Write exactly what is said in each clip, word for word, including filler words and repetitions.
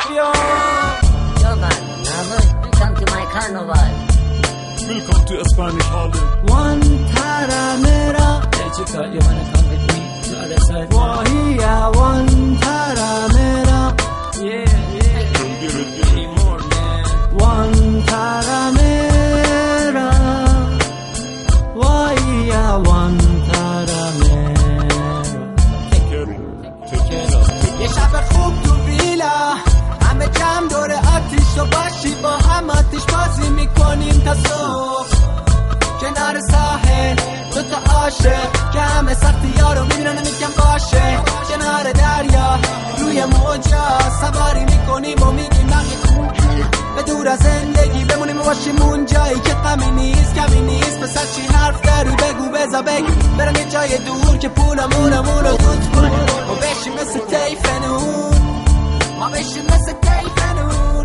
yo. Yo man, welcome to my carnival. Welcome to Spanish Harlem. One taramera. Hey chica, you wanna come with me to the other side? Wahia one taramera. Yeah, yeah. Come get it, get it. More man. One taramera. Wahia one taramera. Take care of Take care of یه شب خوب تو ویلا همه جمع دور آتیش تو باشی با هم آتیش بازی میکنیم تا صبح کنار ساحل دو تا عاشق که همه سختی ها رو میبینن میگم باشه کنار دریا روی موجا سواری میکنیم و میگیم نقی به دور از زندگی بمونیم و باشیم اون جایی که غمی نیست کمی نیست پسر چی حرف داری بگو بزا بگی برم یه جای دور که پولمونمون رو دود کنیم و بشیم مثل تیفنون ما بشیم مثل تیفنون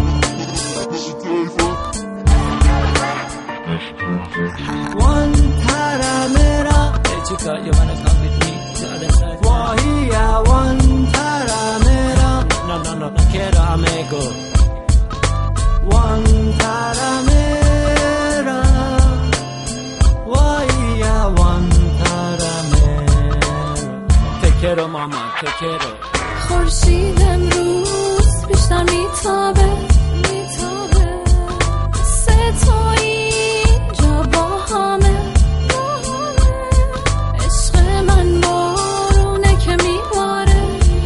One taramera. Hey chica, you wanna come with me to the other side? Wahia one taramera. No, no, no, no quiero amigo. One taramera. Wahia one taramera. Te quiero mama, te quiero. خورشید امروز بیشتر میتابه میتابه ستایی اینجا با همه عشق من بارونه که میباره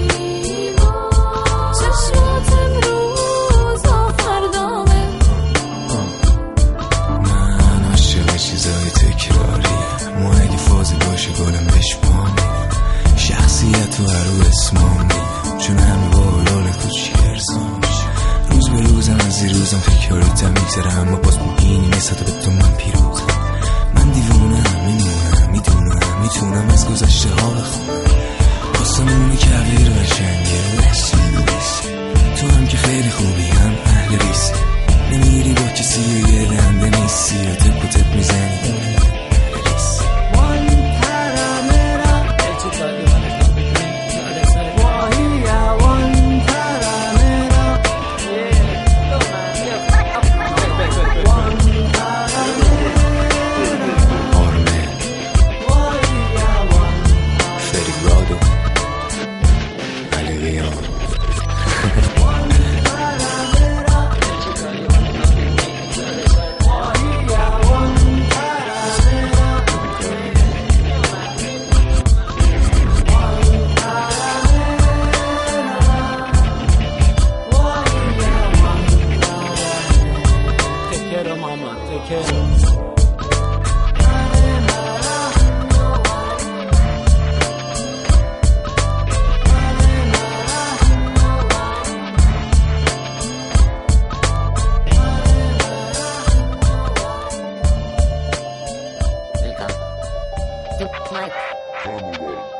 چشمات امروز آفردامه من عاشق چیزای تکراریه ما اگه فازی باشه گلم بشبانه شخصیت و هرو اسمانی چون همه با حلال کوچی ارزان روز به روزم از روزم فکراتم میگذره اما باز میبینی نسبت به تو من پیروزم من دیوونم میمونم میدونم میتونم از گذشته ها بخونم آسمونی که غیر قشنگه تو هم که خیلی خوبی هم اهل ریسی نمیری با کسی یه لنده نیستی یا تپ و تپ میزنی Mama, te quiero. Welcome to my Carnival.